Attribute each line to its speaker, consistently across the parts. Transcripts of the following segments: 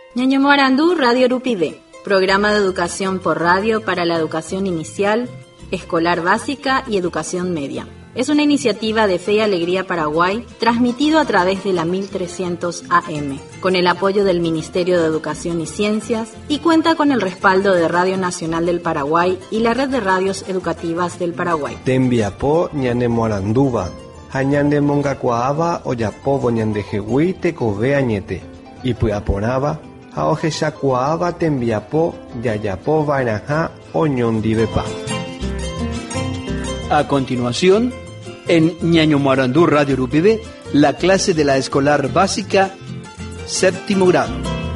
Speaker 1: Ñaño Morandú, Radio Urupide, programa de educación por radio para la educación inicial, escolar básica y educación media. Es una iniciativa de Fe y Alegría Paraguay, transmitido a través de la 1300 AM, con el apoyo del Ministerio de Educación y Ciencias, y cuenta con el respaldo de Radio Nacional del Paraguay y la Red de Radios Educativas del Paraguay.
Speaker 2: Tembiapo ñane Moranduba, hañande mongacuaaba oyapobo ñande jehui tekove añete, y puyaponaba, haojeshacuaaba tembiapo yayapo vainaja oñondivepa.
Speaker 3: A continuación, en Ñaño Morandú Radio Urupide, la clase de la escolar básica, séptimo grado.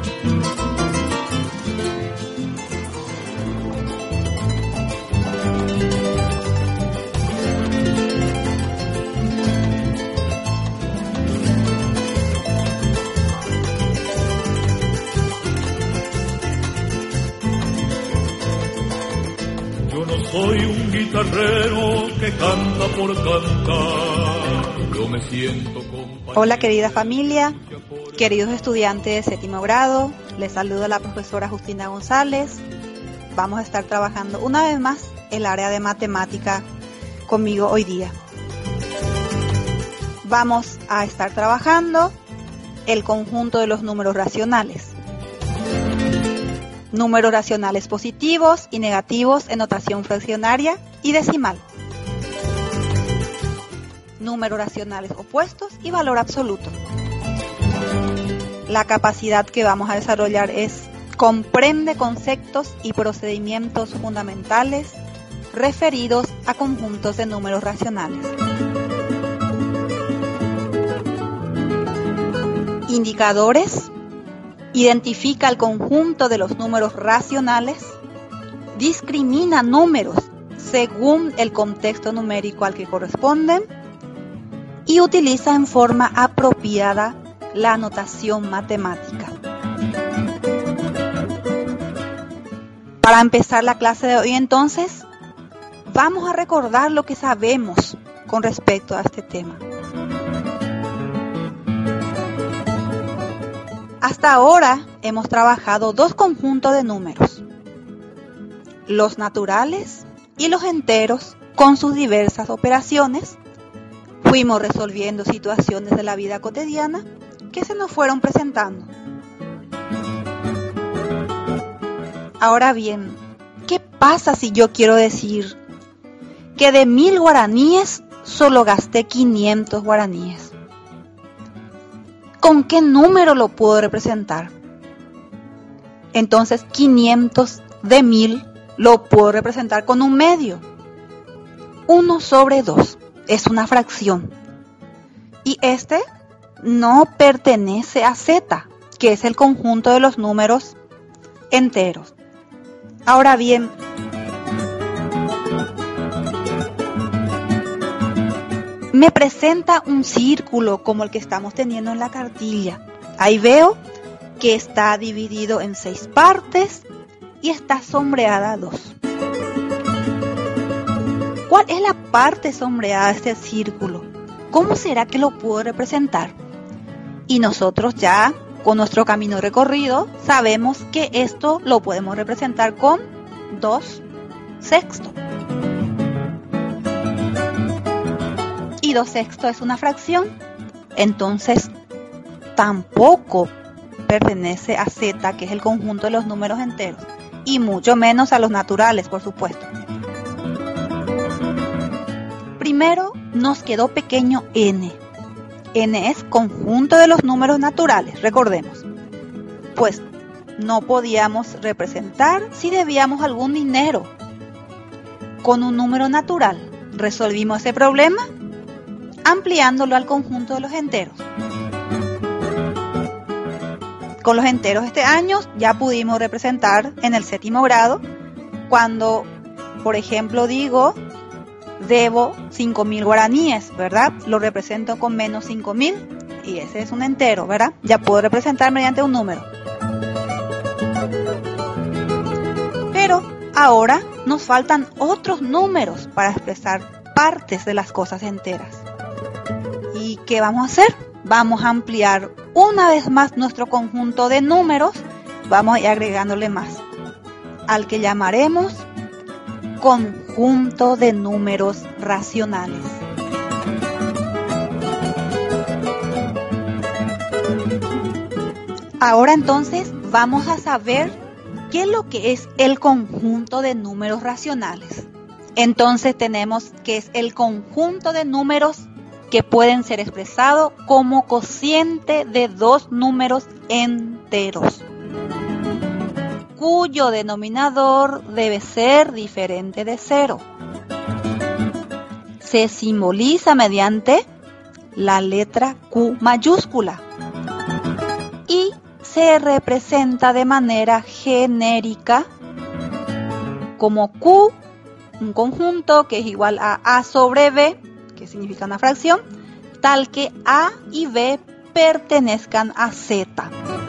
Speaker 4: Soy un guitarrero que canta por cantar. Yo me siento compañero.
Speaker 5: Hola querida familia, queridos estudiantes de séptimo grado, les saluda la profesora Justina González. Vamos a estar trabajando una vez más el área de matemática conmigo hoy día. Vamos a estar trabajando el conjunto de los números racionales. Números racionales positivos y negativos en notación fraccionaria y decimal. Números racionales opuestos y valor absoluto. La capacidad que vamos a desarrollar comprende conceptos y procedimientos fundamentales referidos a conjuntos de números racionales. Indicadores. Identifica el conjunto de los números racionales, discrimina números según el contexto numérico al que corresponden y utiliza en forma apropiada la notación matemática. Para empezar la clase de hoy entonces, vamos a recordar lo que sabemos con respecto a este tema. Hasta ahora hemos trabajado dos conjuntos de números, los naturales y los enteros con sus diversas operaciones. Fuimos resolviendo situaciones de la vida cotidiana que se nos fueron presentando. Ahora bien, ¿qué pasa si yo quiero decir que de 1000 guaraníes solo gasté 500 guaraníes? ¿Con qué número lo puedo representar? Entonces 500 de 1000 lo puedo representar con un medio. 1/2 es una fracción. Y este no pertenece a Z, que es el conjunto de los números enteros. Ahora bien, me presenta un círculo como el que estamos teniendo en la cartilla. Ahí veo que está dividido en 6 partes y está sombreada a 2. ¿Cuál es la parte sombreada de este círculo? ¿Cómo será que lo puedo representar? Y nosotros ya, con nuestro camino recorrido, sabemos que esto lo podemos representar con 2/6. Y 2/6 es una fracción, entonces tampoco pertenece a Z, que es el conjunto de los números enteros, y mucho menos a los naturales, por supuesto. Primero nos quedó pequeño n. N es conjunto de los números naturales, recordemos. Pues no podíamos representar si debíamos algún dinero. Con un número natural resolvimos ese problema ampliándolo al conjunto de los enteros. Con los enteros este año ya pudimos representar en el séptimo grado cuando, por ejemplo, digo debo 5.000 guaraníes, ¿verdad? Lo represento con menos 5.000 y ese es un entero, ¿verdad? Ya puedo representar mediante un número. Pero ahora nos faltan otros números para expresar partes de las cosas enteras. ¿Y qué vamos a hacer? Vamos a ampliar una vez más nuestro conjunto de números vamos a ir agregándole más, al que llamaremos conjunto de números racionales. Ahora entonces vamos a saber qué es lo que es el conjunto de números racionales. Entonces tenemos que es el conjunto de números que pueden ser expresados como cociente de dos números enteros, cuyo denominador debe ser diferente de 0. Se simboliza mediante la letra Q mayúscula y se representa de manera genérica como Q, un conjunto que es igual a A sobre B, que significa una fracción, tal que A y B pertenezcan a Z.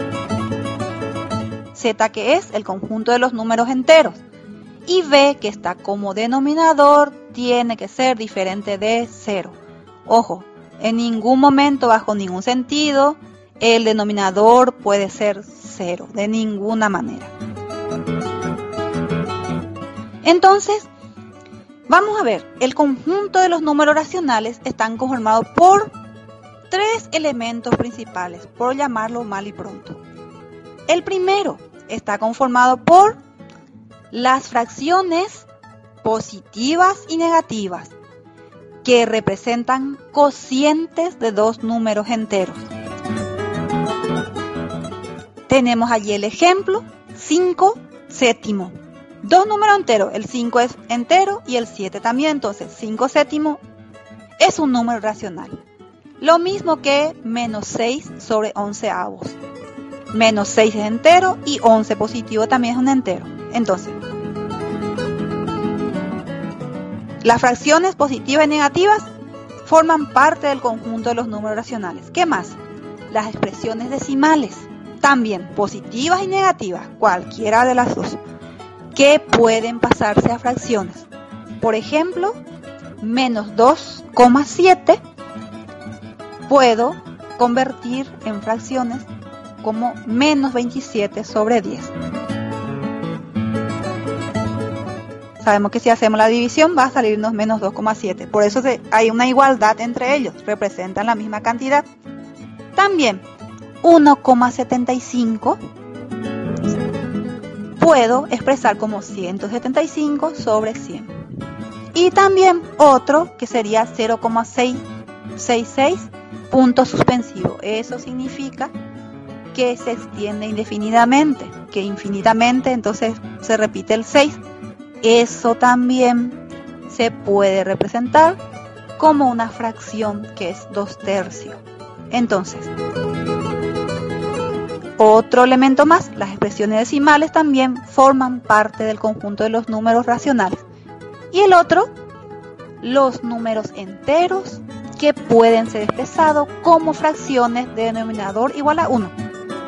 Speaker 5: Z, que es el conjunto de los números enteros, y B, que está como denominador, tiene que ser diferente de 0. Ojo, en ningún momento, bajo ningún sentido, el denominador puede ser 0, de ninguna manera. Entonces, vamos a ver, el conjunto de los números racionales están conformados por 3 elementos principales, por llamarlo mal y pronto. El primero está conformado por las fracciones positivas y negativas, que representan cocientes de dos números enteros. Tenemos allí el ejemplo, 5 séptimo. Dos números enteros, el 5 es entero y el 7 también, entonces 5 séptimo es un número racional. Lo mismo que menos 6 sobre 11 avos. Menos 6 es entero y 11 positivo también es un entero. Entonces, las fracciones positivas y negativas forman parte del conjunto de los números racionales. ¿Qué más? Las expresiones decimales, también positivas y negativas, cualquiera de las dos, que pueden pasarse a fracciones. Por ejemplo, menos 2,7 puedo convertir en fracciones como menos 27 sobre 10. Sabemos que si hacemos la división va a salirnos menos 2,7. Por eso hay una igualdad entre ellos, representan la misma cantidad. También 1,75 puedo expresar como 175 sobre 100. Y también otro que sería 0,666 punto suspensivo. Eso significa que se extiende indefinidamente, que infinitamente, entonces se repite el 6. Eso también se puede representar como una fracción que es 2/3. Entonces, otro elemento más, las expresiones decimales también forman parte del conjunto de los números racionales. Y el otro, los números enteros que pueden ser expresados como fracciones de denominador igual a 1.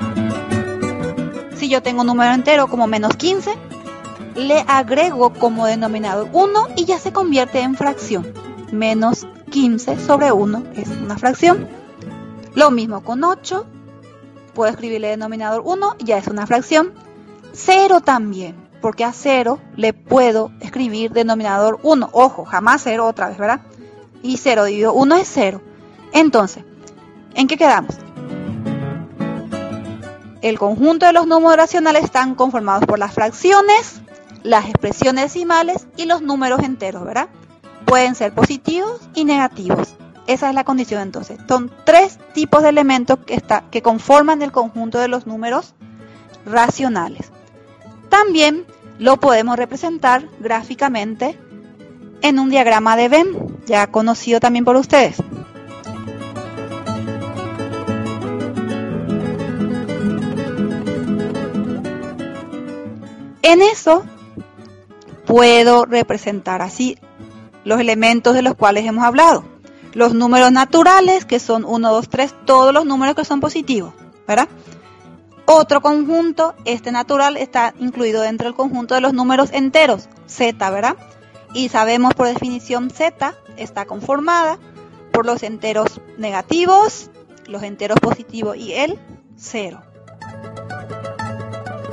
Speaker 5: Si yo tengo un número entero como menos 15, le agrego como denominador 1 y ya se convierte en fracción. Menos 15 sobre 1 es una fracción. Lo mismo con 8. Puedo escribirle denominador 1 y ya es una fracción. 0 también, porque a 0 le puedo escribir denominador 1. Ojo, jamás 0 otra vez, ¿verdad? Y 0 dividido 1 es 0. Entonces, ¿en qué quedamos? El conjunto de los números racionales están conformados por las fracciones, las expresiones decimales y los números enteros, ¿verdad? Pueden ser positivos y negativos. Esa es la condición entonces. Son 3 tipos de elementos que conforman el conjunto de los números racionales. También lo podemos representar gráficamente en un diagrama de Venn, ya conocido también por ustedes. En eso puedo representar así los elementos de los cuales hemos hablado. Los números naturales, que son 1, 2, 3, todos los números que son positivos, ¿verdad? Otro conjunto, este natural, está incluido dentro del conjunto de los números enteros, Z, ¿verdad? Y sabemos por definición Z está conformada por los enteros negativos, los enteros positivos y el 0.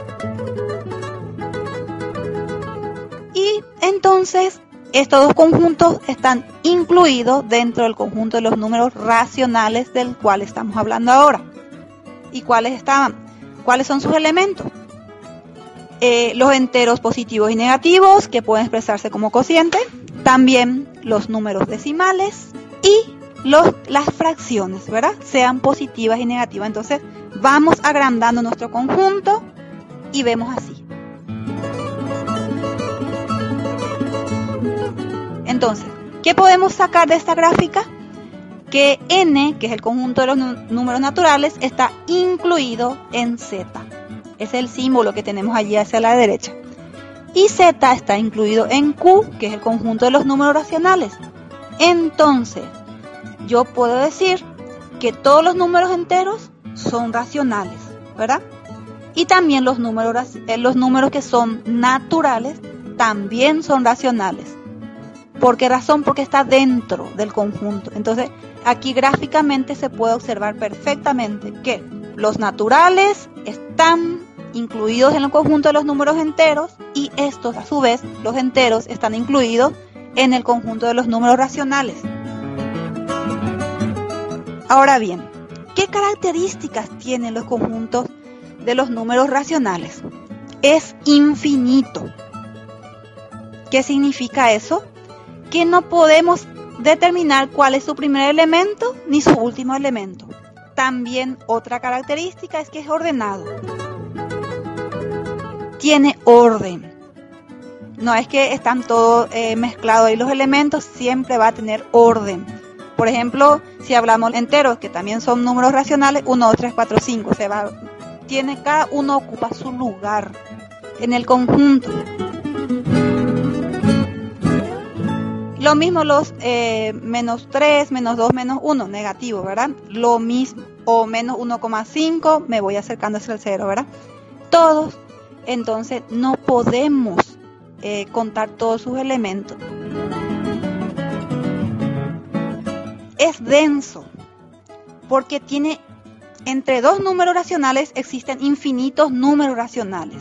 Speaker 5: Entonces, estos dos conjuntos están incluidos dentro del conjunto de los números racionales del cual estamos hablando ahora. ¿Y cuáles son sus elementos? Los enteros positivos y negativos, que pueden expresarse como cociente, también los números decimales y las fracciones, ¿verdad? Sean positivas y negativas. Entonces, vamos agrandando nuestro conjunto y vemos así. Entonces, ¿qué podemos sacar de esta gráfica? Que n, que es el conjunto de los números naturales, está incluido en z. Es el símbolo que tenemos allí hacia la derecha. Y z está incluido en q, que es el conjunto de los números racionales. Entonces, yo puedo decir que todos los números enteros son racionales, ¿verdad? Y también los números que son naturales también son racionales. ¿Por qué razón? Porque está dentro del conjunto. Entonces, aquí gráficamente se puede observar perfectamente que los naturales están incluidos en el conjunto de los números enteros y estos, a su vez, los enteros, están incluidos en el conjunto de los números racionales. Ahora bien, ¿qué características tienen los conjuntos de los números racionales? Es infinito. ¿Qué significa eso? Que no podemos determinar cuál es su primer elemento ni su último elemento. También otra característica es que es ordenado. Tiene orden. No es que están todos mezclados ahí los elementos, siempre va a tener orden. Por ejemplo, si hablamos de enteros, que también son números racionales, 1, 2, 3, 4, 5. Cada uno ocupa su lugar en el conjunto. Lo mismo los menos 3, menos 2, menos 1, negativo, ¿verdad? Lo mismo. O menos 1,5, me voy acercando hacia el 0, ¿verdad? Todos. Entonces, no podemos contar todos sus elementos. Es denso, porque tiene, entre dos números racionales existen infinitos números racionales.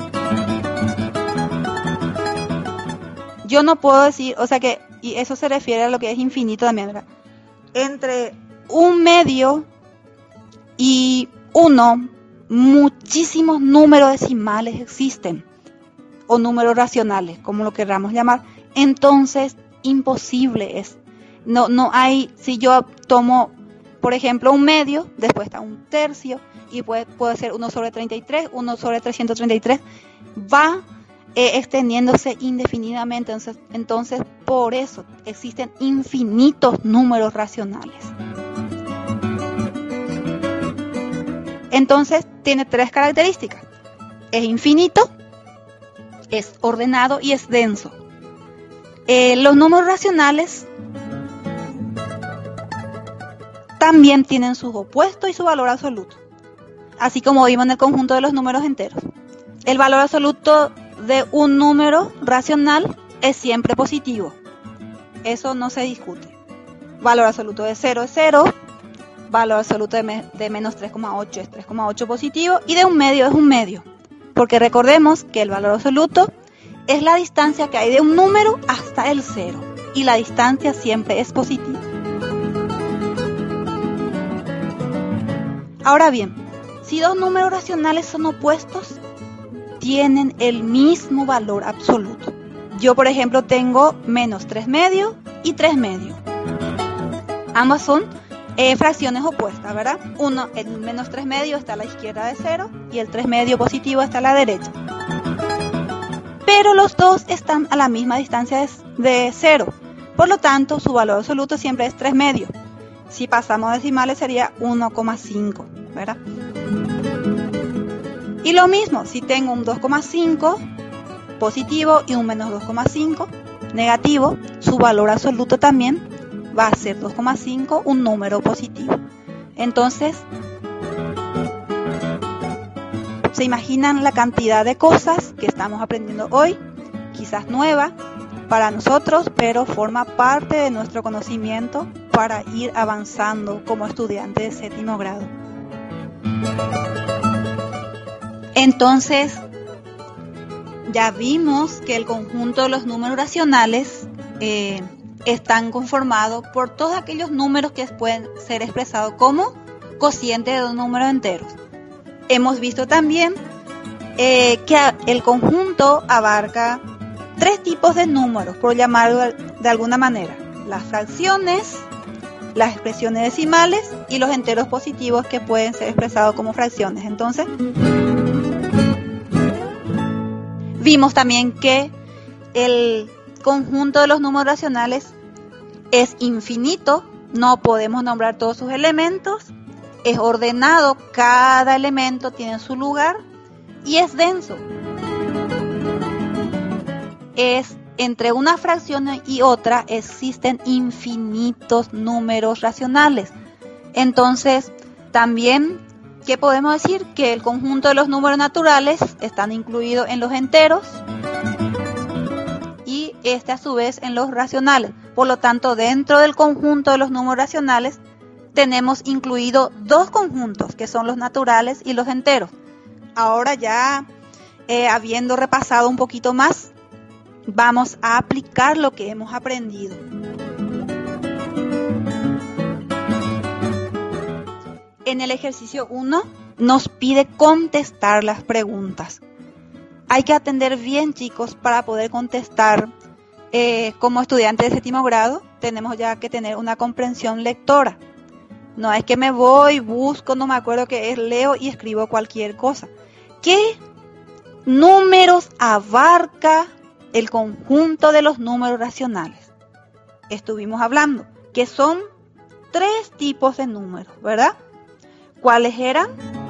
Speaker 5: Yo no puedo decir, o sea que, y eso se refiere a lo que es infinito también, ¿verdad? Entre un medio y 1, muchísimos números decimales existen, o números racionales, como lo queramos llamar. Entonces, imposible es. No hay, si yo tomo, por ejemplo, un medio, después está un tercio, y puede ser 1 sobre 33, 1 sobre 333, va extendiéndose indefinidamente. Entonces, por eso existen infinitos números racionales. Entonces, tiene tres características. Es infinito, es ordenado y es denso. Los números racionales también tienen sus opuestos y su valor absoluto, así como vimos en el conjunto de los números enteros. El valor absoluto de un número racional es siempre positivo. Eso no se discute. Valor absoluto de 0 es 0, valor absoluto de menos 3,8 es 3,8 positivo, y de un medio es un medio. Porque recordemos que el valor absoluto es la distancia que hay de un número hasta el 0, y la distancia siempre es positiva. Ahora bien, si dos números racionales son opuestos, tienen el mismo valor absoluto. Yo, por ejemplo, tengo menos 3 medios y 3 medios. Ambas son fracciones opuestas, ¿verdad? El menos 3 medios está a la izquierda de 0 y el 3 medio positivo está a la derecha. Pero los dos están a la misma distancia de 0. Por lo tanto, su valor absoluto siempre es 3 medios. Si pasamos a decimales sería 1,5, ¿verdad? Y lo mismo, si tengo un 2,5 positivo y un menos 2,5 negativo, su valor absoluto también va a ser 2,5, un número positivo. Entonces, ¿se imaginan la cantidad de cosas que estamos aprendiendo hoy? Quizás nueva para nosotros, pero forma parte de nuestro conocimiento para ir avanzando como estudiante de 7º grado. ya vimos que el conjunto de los números racionales están conformados por todos aquellos números que pueden ser expresados como cocientes de dos números enteros. Hemos visto también que el conjunto abarca tres tipos de números, por llamarlo de alguna manera: las fracciones, las expresiones decimales y los enteros positivos que pueden ser expresados como fracciones. Entonces, vimos también que el conjunto de los números racionales es infinito, no podemos nombrar todos sus elementos, es ordenado, cada elemento tiene su lugar y es denso. Entre una fracción y otra existen infinitos números racionales. Entonces, también, ¿qué podemos decir? Que el conjunto de los números naturales están incluidos en los enteros y a su vez en los racionales. Por lo tanto, dentro del conjunto de los números racionales tenemos incluido dos conjuntos, que son los naturales y los enteros. Ahora ya, habiendo repasado un poquito más, vamos a aplicar lo que hemos aprendido. En el ejercicio 1 nos pide contestar las preguntas. Hay que atender bien, chicos, para poder contestar. Como estudiantes de séptimo grado, tenemos ya que tener una comprensión lectora. No es que me voy, busco, no me acuerdo qué es, leo y escribo cualquier cosa. ¿Qué números abarca el conjunto de los números racionales? Estuvimos hablando que son tres tipos de números, ¿verdad? ¿Cuáles eran?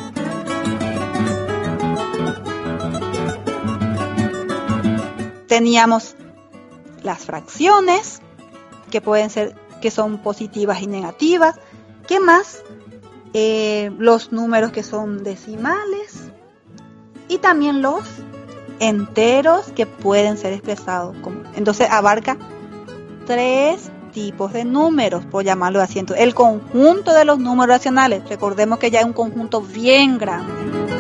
Speaker 5: Teníamos las fracciones, que pueden ser, que son positivas y negativas. ¿Qué más? Los números que son decimales y también los enteros que pueden ser expresados como. Entonces abarca tres tipos de números, por llamarlo así. Entonces, el conjunto de los números racionales, recordemos que ya es un conjunto bien grande.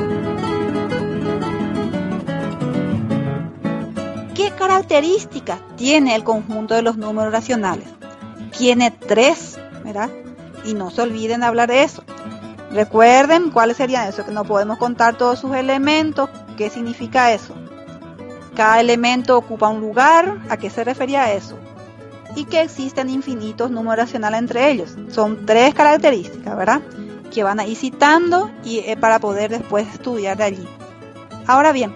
Speaker 5: ¿Qué características tiene el conjunto de los números racionales? Tiene tres, ¿verdad? Y no se olviden de hablar de eso. Recuerden cuáles serían esos, que no podemos contar todos sus elementos. ¿Qué significa eso? Cada elemento ocupa un lugar. ¿A qué se refería eso? Y que existen infinitos números racionales entre ellos. Son tres características, ¿verdad? Que van a ir citando y para poder después estudiar de allí. Ahora bien,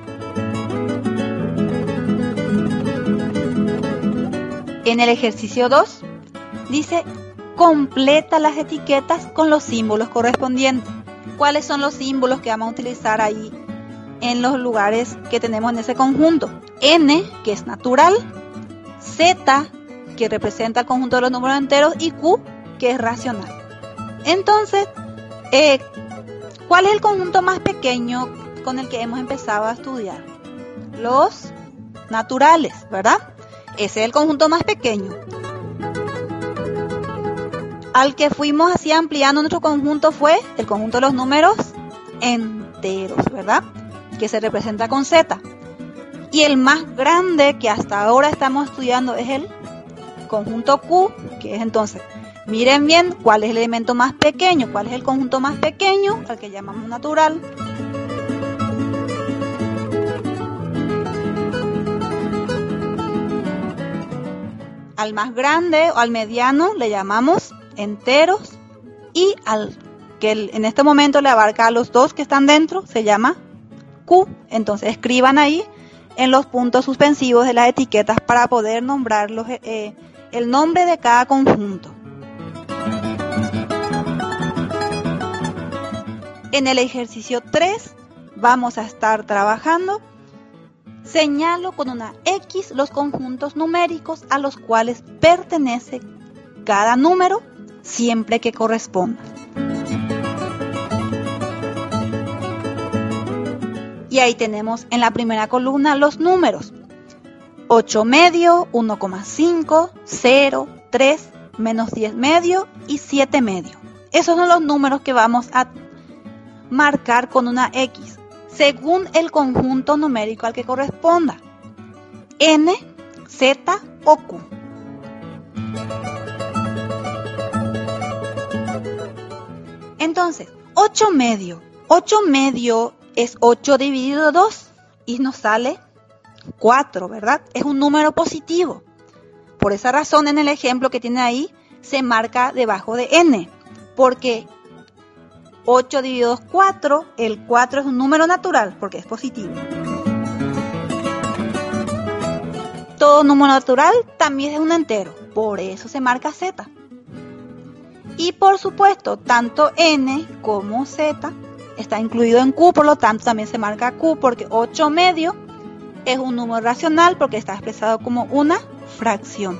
Speaker 5: en el ejercicio 2 dice: completa las etiquetas con los símbolos correspondientes. ¿Cuáles son los símbolos que vamos a utilizar ahí en los lugares que tenemos en ese conjunto? N, que es natural, Z, que representa el conjunto de los números enteros, y Q, que es racional. Entonces, ¿cuál es el conjunto más pequeño con el que hemos empezado a estudiar? Los naturales, ¿verdad? Ese es el conjunto más pequeño. Al que fuimos así ampliando nuestro conjunto fue el conjunto de los números enteros, ¿verdad? Que se representa con Z. Y el más grande que hasta ahora estamos estudiando es el conjunto Q, que es entonces, miren bien cuál es el elemento más pequeño, cuál es el conjunto más pequeño, al que llamamos natural. Al más grande o al mediano le llamamos enteros, y al que en este momento le abarca a los dos que están dentro se llama Q. Entonces escriban ahí en los puntos suspensivos de las etiquetas para poder nombrar el nombre de cada conjunto. En el ejercicio 3 vamos a estar trabajando. Señalo con una X los conjuntos numéricos a los cuales pertenece cada número siempre que corresponda. Y ahí tenemos en la primera columna los números: 8 medio, 1,5, 0, 3, menos 10 medio y 7 medio. Esos son los números que vamos a marcar con una X. según el conjunto numérico al que corresponda, N, Z o Q. Entonces, 8 medio. 8 medio es 8 dividido 2 y nos sale 4, ¿verdad? Es un número positivo. Por esa razón, en el ejemplo que tiene ahí, se marca debajo de N, porque 8 dividido 2 es 4, el 4 es un número natural porque es positivo. Todo número natural también es un entero, por eso se marca Z. Y por supuesto, tanto N como Z está incluido en Q, por lo tanto también se marca Q, porque 8 medio es un número racional porque está expresado como una fracción.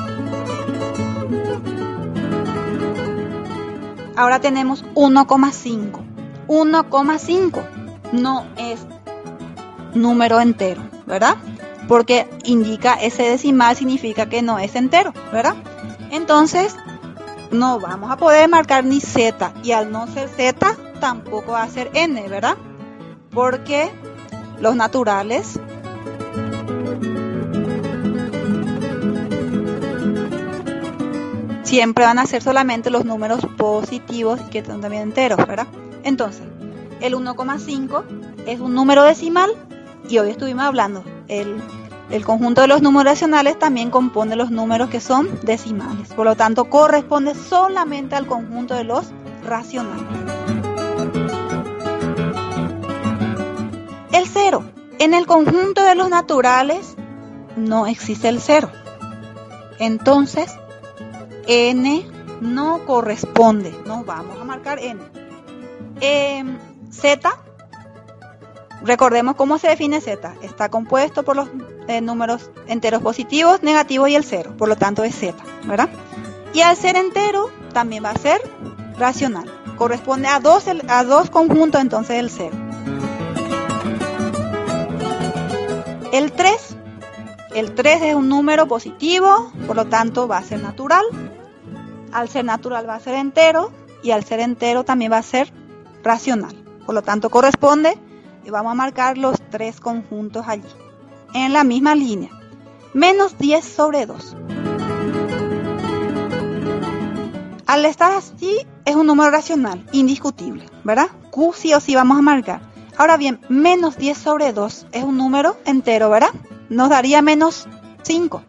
Speaker 5: Ahora tenemos 1,5. 1,5 no es número entero, ¿verdad? Porque indica ese decimal, significa que no es entero, ¿verdad? Entonces, no vamos a poder marcar ni Z, y al no ser Z, tampoco va a ser N, ¿verdad? Porque los naturales siempre van a ser solamente los números positivos y que son también enteros, ¿verdad? Entonces, el 1,5 es un número decimal y hoy estuvimos hablando, el conjunto de los números racionales también compone los números que son decimales. Por lo tanto, corresponde solamente al conjunto de los racionales. El 0. En el conjunto de los naturales no existe el 0. Entonces, N no corresponde. No vamos a marcar N. Z. Recordemos cómo se define Z. Está compuesto por los números enteros positivos, negativos y el 0. Por lo tanto es Z, ¿verdad? Y al ser entero también va a ser racional. Corresponde a dos conjuntos, entonces el 0. El 3. El 3 es un número positivo, por lo tanto va a ser natural. Al ser natural va a ser entero y al ser entero también va a ser racional. Por lo tanto corresponde. Y vamos a marcar los 3 conjuntos allí, en la misma línea. Menos 10 sobre 2. Al estar así, es un número racional, indiscutible, ¿verdad? Q sí o sí vamos a marcar. Ahora bien, menos 10 sobre 2 es un número entero, ¿verdad? Nos daría menos 5.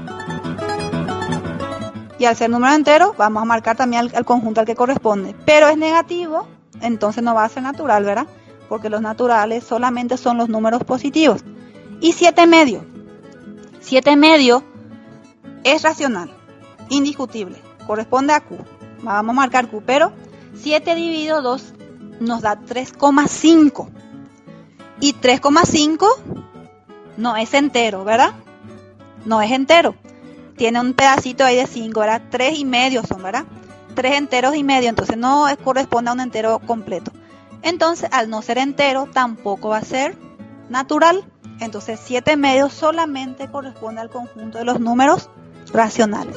Speaker 5: Y al ser número entero, vamos a marcar también al conjunto al que corresponde. Pero es negativo, entonces no va a ser natural, ¿verdad? Porque los naturales solamente son los números positivos. Y 7 medio. 7 medio es racional, indiscutible, corresponde a Q. Vamos a marcar Q, pero 7 dividido 2 nos da 3,5. Y 3,5 no es entero, ¿verdad? No es entero. Tiene un pedacito ahí de 5, ¿verdad? 3 y medio son, ¿verdad? 3 enteros y medio, entonces no corresponde a un entero completo. Entonces, al no ser entero, tampoco va a ser natural. Entonces, 7 medios solamente corresponde al conjunto de los números racionales.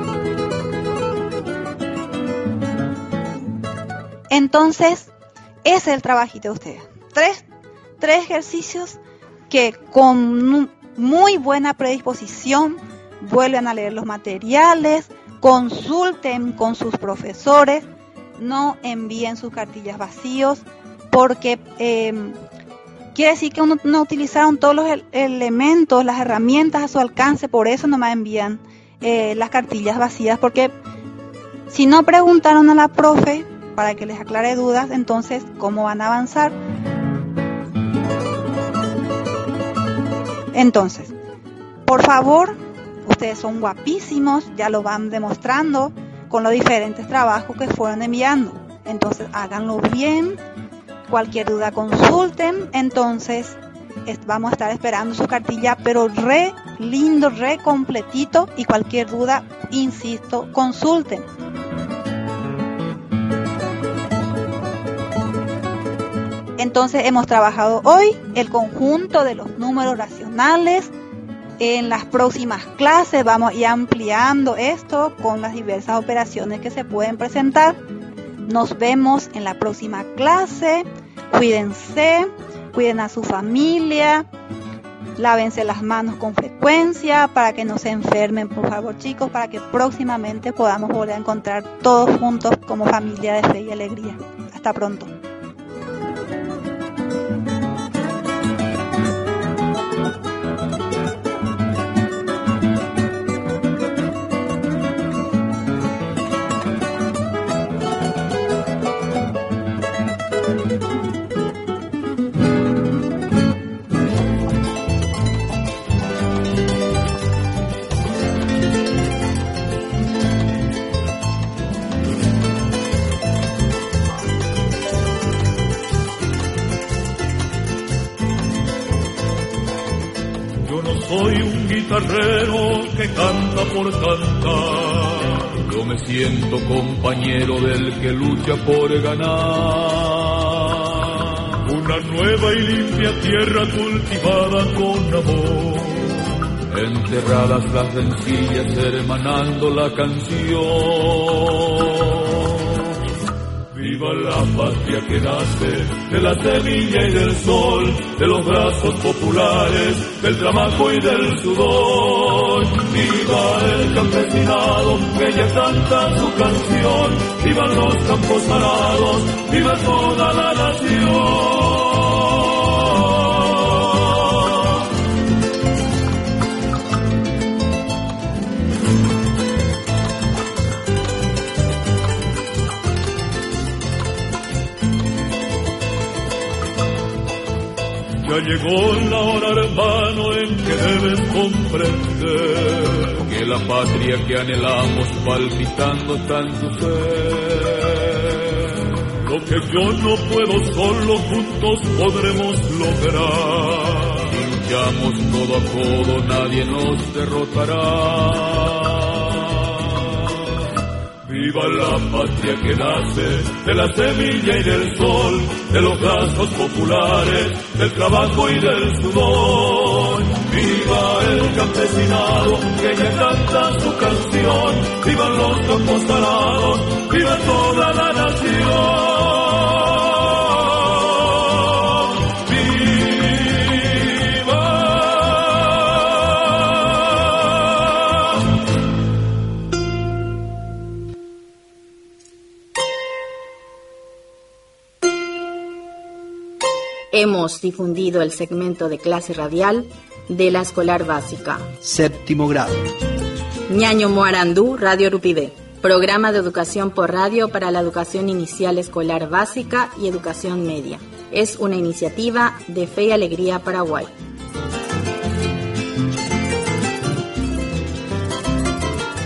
Speaker 5: Entonces, ese es el trabajito de ustedes. Tres ejercicios que con muy buena predisposición vuelven a leer los materiales, consulten con sus profesores. No envíen sus cartillas vacíos porque quiere decir que no utilizaron todos los elementos, las herramientas a su alcance, por eso no me envían las cartillas vacías, porque si no preguntaron a la profe para que les aclare dudas, entonces ¿cómo van a avanzar? Entonces, por favor, ustedes son guapísimos, ya lo van demostrando con los diferentes trabajos que fueron enviando. Entonces háganlo bien, cualquier duda consulten. Entonces vamos a estar esperando su cartilla, pero re lindo, re completito, y cualquier duda, insisto, consulten. Entonces hemos trabajado hoy el conjunto de los números racionales. En las próximas clases vamos a ir ampliando esto con las diversas operaciones que se pueden presentar. Nos vemos en la próxima clase. Cuídense, cuiden a su familia, lávense las manos con frecuencia para que no se enfermen, por favor, chicos, para que próximamente podamos volver a encontrar todos juntos como familia de fe y alegría. Hasta pronto.
Speaker 4: Soy un guitarrero que canta por cantar. Yo me siento compañero del que lucha por ganar. Una nueva y limpia tierra cultivada con amor. Enterradas las rencillas hermanando la canción. Viva la patria que nace de la semilla y del sol, de los brazos populares, del trabajo y del sudor. Viva el campesinado que ya canta su canción, vivan los campos arados, viva toda la nación. Ya llegó la hora, hermano, en que debes comprender que la patria que anhelamos palpitando está en tu ser. Lo que yo no puedo solo, juntos podremos lograr. Si luchamos codo a codo, nadie nos derrotará. Viva la patria que nace de la semilla y del sol, de los brazos populares, del trabajo y del sudor. Viva el campesinado que ya canta su canción, vivan los campos arados, viva toda la nación.
Speaker 1: Hemos difundido el segmento de clase radial de la escolar básica.
Speaker 3: Séptimo grado.
Speaker 1: Ñaño Moarandú, Radio Rupibé. Programa de educación por radio para la educación inicial escolar básica y educación media. Es una iniciativa de Fe y Alegría Paraguay.